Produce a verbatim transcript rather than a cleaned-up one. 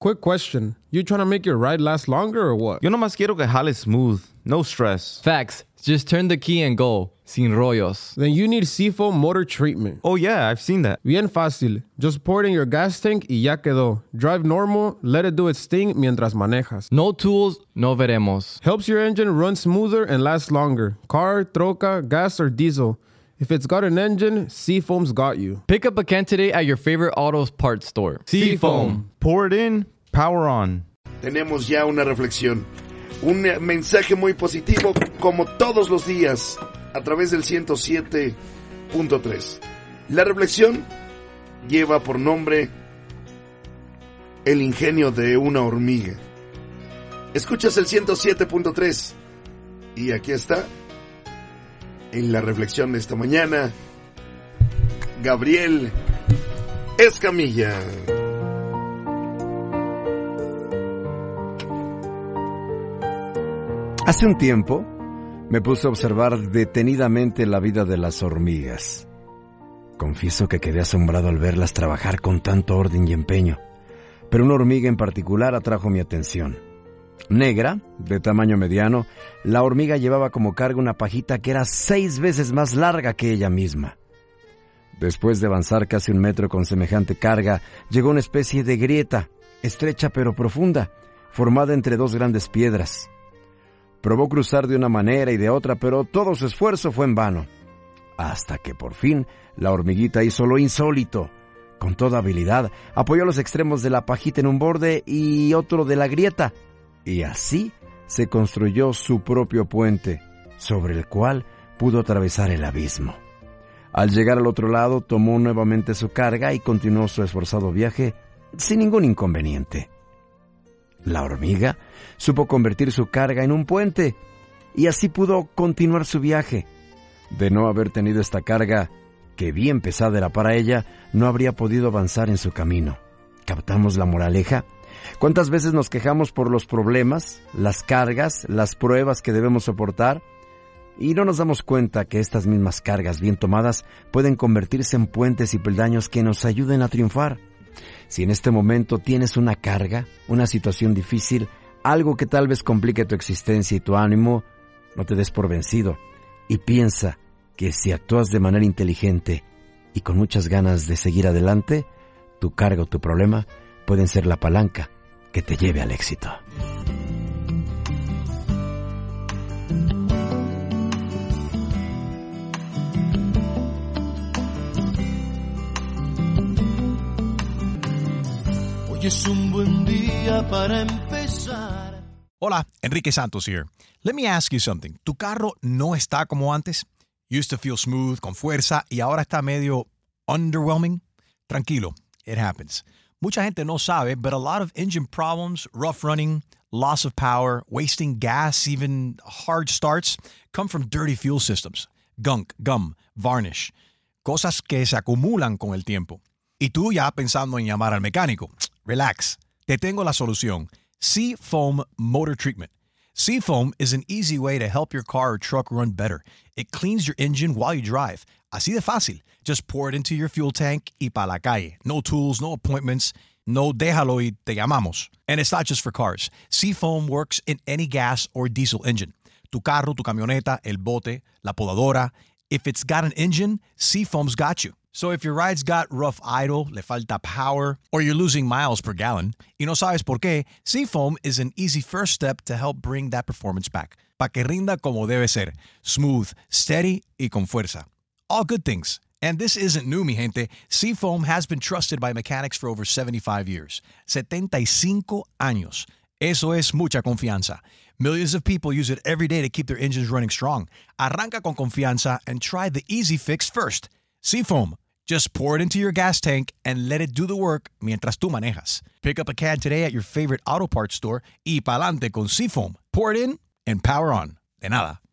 Quick question. You trying to make your ride last longer or what? Yo nomás quiero que jale smooth. No stress. Facts. Just turn the key and go. Sin rollos. Then you need Seafoam Motor Treatment. Oh yeah, I've seen that. Bien fácil. Just pour it in your gas tank y ya quedó. Drive normal, let it do its thing mientras manejas. No tools, no veremos. Helps your engine run smoother and last longer. Car, troca, gas, or diesel. If it's got an engine, Seafoam's got you. Pick up a can today at your favorite auto parts store. Seafoam. Pour it in, power on. Tenemos ya una reflexión. Un mensaje muy positivo, como todos los días, a través del ciento siete punto tres. La reflexión lleva por nombre El ingenio de una hormiga. Escuchas el ciento siete punto tres y aquí está, en la reflexión de esta mañana, Gabriel Escamilla. Hace un tiempo me puse a observar detenidamente la vida de las hormigas. Confieso que quedé asombrado al verlas trabajar con tanto orden y empeño, pero una hormiga en particular atrajo mi atención. Negra, de tamaño mediano, la hormiga llevaba como carga una pajita que era seis veces más larga que ella misma. Después de avanzar casi un metro con semejante carga, llegó una especie de grieta, estrecha pero profunda, formada entre dos grandes piedras. Probó cruzar de una manera y de otra, pero todo su esfuerzo fue en vano. Hasta que por fin la hormiguita hizo lo insólito. Con toda habilidad, apoyó los extremos de la pajita en un borde y otro de la grieta. Y así se construyó su propio puente, sobre el cual pudo atravesar el abismo. Al llegar al otro lado, tomó nuevamente su carga y continuó su esforzado viaje sin ningún inconveniente. La hormiga supo convertir su carga en un puente y así pudo continuar su viaje. De no haber tenido esta carga, que bien pesada era para ella, no habría podido avanzar en su camino. ¿Captamos la moraleja? ¿Cuántas veces nos quejamos por los problemas, las cargas, las pruebas que debemos soportar? Y no nos damos cuenta que estas mismas cargas bien tomadas pueden convertirse en puentes y peldaños que nos ayuden a triunfar. Si en este momento tienes una carga, una situación difícil, algo que tal vez complique tu existencia y tu ánimo, no te des por vencido y piensa que si actúas de manera inteligente y con muchas ganas de seguir adelante, tu carga o tu problema pueden ser la palanca que te lleve al éxito. Hoy es un buen día para empezar. Hola, Enrique Santos here. Let me ask you something. ¿Tu carro no está como antes? Used to feel smooth, con fuerza, y ahora está medio underwhelming? Tranquilo, it happens. Mucha gente no sabe, but a lot of engine problems, rough running, loss of power, wasting gas, even hard starts, come from dirty fuel systems. Gunk, gum, varnish. Cosas que se acumulan con el tiempo. Y tú ya pensando en llamar al mecánico. Relax. Te tengo la solución. Seafoam Motor Treatment. Seafoam is an easy way to help your car or truck run better. It cleans your engine while you drive. Así de fácil. Just pour it into your fuel tank y pa la calle. No tools, no appointments. No déjalo y te llamamos. And it's not just for cars. Seafoam works in any gas or diesel engine. Tu carro, tu camioneta, el bote, la podadora. If it's got an engine, Seafoam's got you. So if your ride's got rough idle, le falta power, or you're losing miles per gallon, y no sabes por qué, Seafoam is an easy first step to help bring that performance back. Pa' que rinda como debe ser. Smooth, steady, y con fuerza. All good things. And this isn't new, mi gente. Seafoam has been trusted by mechanics for over seventy-five years. setenta y cinco años. Eso es mucha confianza. Millions of people use it every day to keep their engines running strong. Arranca con confianza and try the easy fix first. Seafoam. Just pour it into your gas tank and let it do the work mientras tú manejas. Pick up a can today at your favorite auto parts store y pa'lante con Seafoam. Pour it in and power on. De nada.